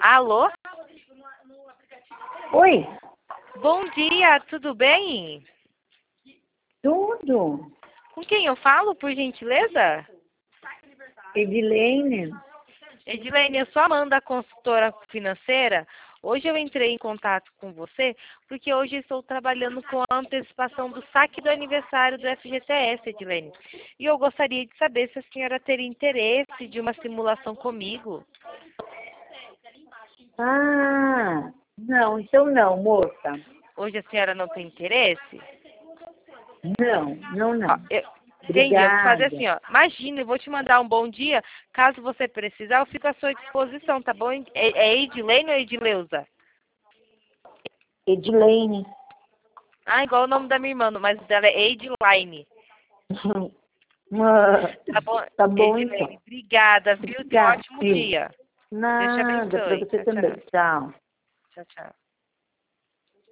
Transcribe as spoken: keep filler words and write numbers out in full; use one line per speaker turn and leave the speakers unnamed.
Alô?
Oi,
Bom dia, tudo bem?
tudo.
Com quem eu falo, por gentileza?
Edilene.
Edilene, eu sou a Amanda, consultora financeira. Hoje eu entrei em contato com você porque hoje estou trabalhando com a antecipação do saque do aniversário do F G T S, Edilene. E eu gostaria de saber se a senhora teria interesse de uma simulação comigo.
Ah, não, então não, moça.
Hoje a senhora não tem interesse?
Não, não,
Ó,
não.
eu, entendi, eu vou fazer
Obrigada.
assim, ó. Imagina, eu vou te mandar um bom dia. Caso você precisar, eu fico à sua disposição, tá bom? É, é Edilene ou Edileuza?
Edilene.
Ah, igual o nome da minha irmã, mas o dela é Ediline.
Ah,
Tá bom?
tá bom,
Edilene,
então.
obrigada, viu? Tenha um
Obrigada,
ótimo
filho.
dia. Deus te
Nada, para
abençoe.
você
Tchau,
também.
tchau.
Tchau.
Tchau, tchau.